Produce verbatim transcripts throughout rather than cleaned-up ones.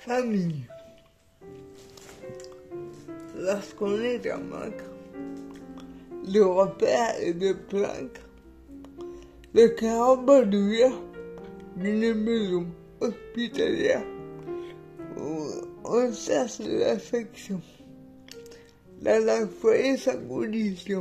famille. Lorsqu'on est en manque de repères et de plaques, le carambole d'une maison hospitalière où on cherche l'affection dans la foi et sa condition.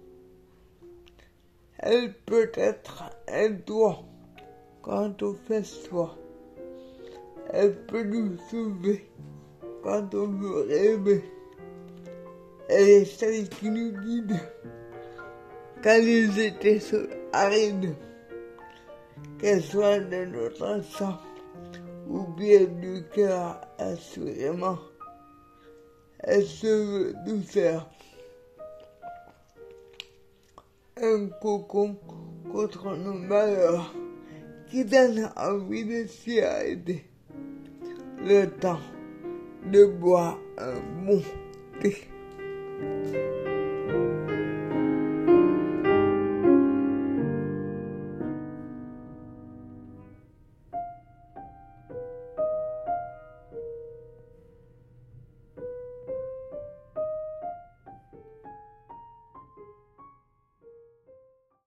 Elle peut être un toit quand on fait soi. Elle peut nous sauver quand on veut rêver. Elle est celle qui nous guide quand les étés sont arides, qu'elle soit de notre sang ou bien du cœur, assurément. Elle se veut douceur. Un cocon contre nos malheurs qui donne envie de s'y arrêter. Le temps de boire un bon thé.